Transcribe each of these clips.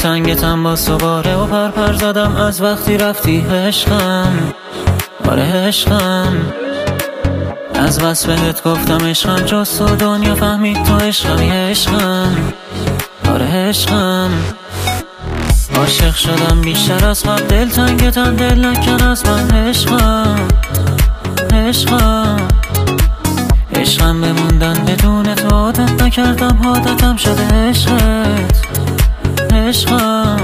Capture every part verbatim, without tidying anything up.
دلتنگتم با سواره و پر پر زدم از وقتی رفتی عشقم. آره عشقم، از بس بهت گفتم عشقم، جز تو دنیا فهمید تو عشقمی عشقم. آره عشقم، عاشق شدم بیشتر از قبل، دلتنگتم دل نکن از من عشقم. عشقم عشقم بموندن بدون تو عادت نکردم، عادتم شده عشقت. عشقم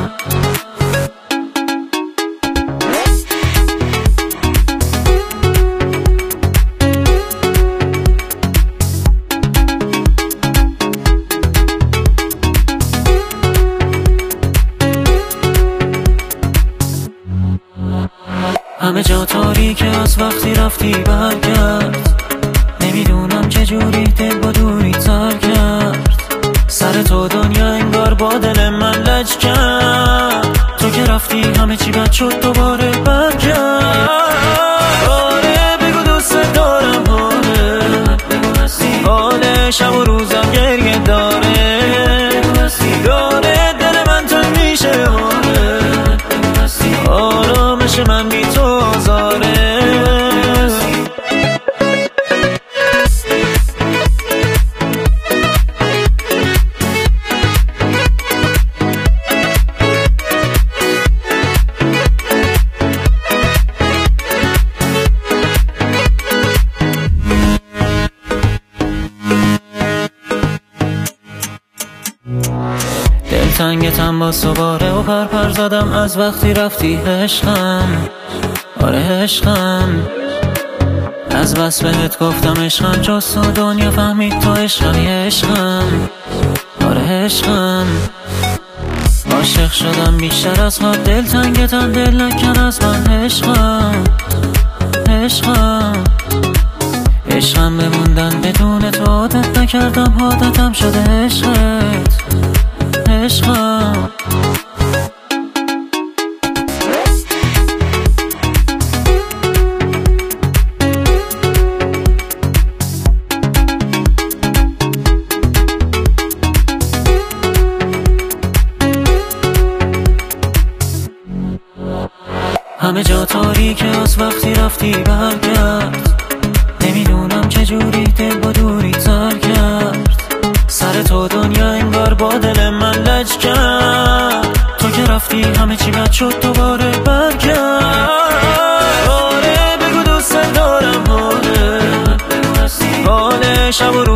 همه جا تاریکه از وقتی رفتی برگرد، نمیدونم چجوری دل با دوری تر کرد. سر تو دنیا انگار با دل من لج کرد، تو که رفتی همه چی بد شد دوباره برگرد. آره بگو دوست دارم، آره حال شب و روزم گریه داره، داره دل من تنگ میشه. آره آرامش من بی تو زاره. دلتنگتم با سواره و پر پر زدم از وقتی رفتی عشقم. آره عشقم، از بس بهت گفتم عشقم، جز تو دنیا فهمید تو عشقمی عشقم. آره عشقم، عاشق شدم بیشتر از قبل، دلتنگتم دل نکن از من عشقم. عشقم عشقم بموندن بدون تو عادت نکردم، عادتم شده عشقت. عشقم همه جا تاریکه از وقتی رفتی برگرد، نمیدونم چجوری دل با دوری تر کرد. سر تو دنیا انگار با دل من لج کرد، تو که رفتی همه چی بد شد دوباره برگرد. آره بگو دوست دارم، آره حال شب و